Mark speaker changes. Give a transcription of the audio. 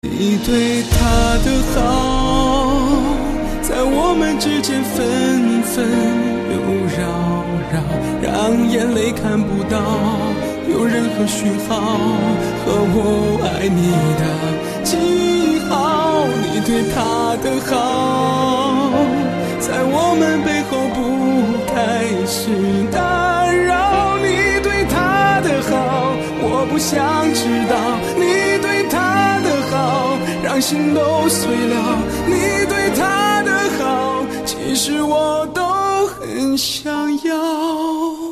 Speaker 1: 你对他的好，在我们之间纷纷又扰扰，让眼泪看不到有任何讯号和我爱你的记号。你对他的好，在我们背后不开始打扰。你对他的好，我不想知道。你对他的好，让心都碎了。你对他的好，其实我都很想要。